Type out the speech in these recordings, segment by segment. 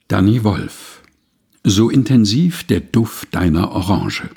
Danny Wolf. So intensiv der Duft deiner Orange.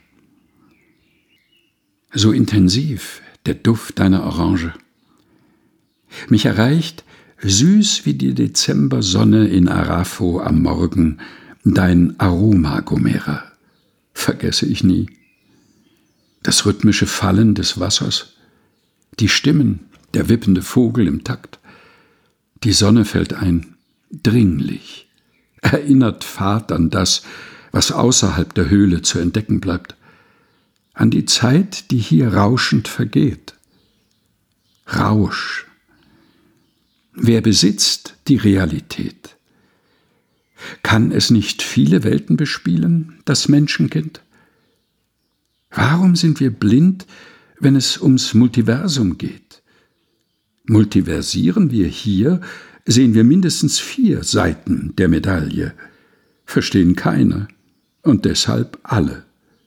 So intensiv der Duft deiner Orange. Mich erreicht, süß wie die Dezembersonne in Arafo am Morgen, dein Aroma, Gomera. Vergesse ich nie. Das rhythmische Fallen des Wassers, die Stimmen, der wippende Vogel im Takt. Die Sonne fällt ein, dringlich, erinnert fad an das, was außerhalb der Höhle zu entdecken bleibt, an die Zeit, die hier rauschend vergeht. Rausch. Wer besitzt die Realität? Kann es nicht viele Welten bespielen, das Menschenkind? Warum sind wir blind, wenn es ums Multiversum geht? Multiversieren wir hier, sehen wir mindestens 4 Seiten der Medaille, verstehen keine und deshalb alle.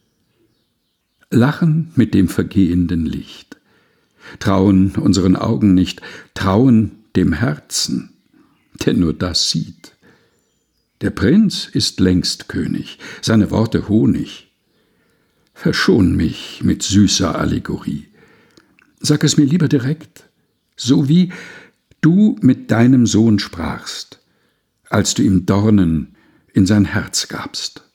Lachen mit dem vergehenden Licht, trauen unseren Augen nicht, trauen dem Herzen, der nur das sieht. Der Prinz ist längst König, seine Worte Honig. Verschon mich mit süßer Allegorie. Sag es mir lieber direkt, so wie du mit deinem Sohn sprachst, als du ihm Dornen in sein Herz gabst.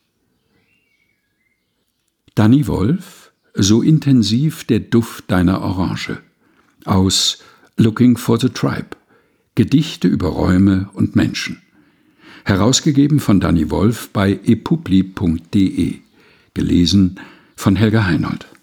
Danny Wolf, so intensiv der Duft deiner Orange. Aus Looking for the Tribe. Gedichte über Räume und Menschen. Herausgegeben von Danny Wolf bei epubli.de. Gelesen von Helga Heinold.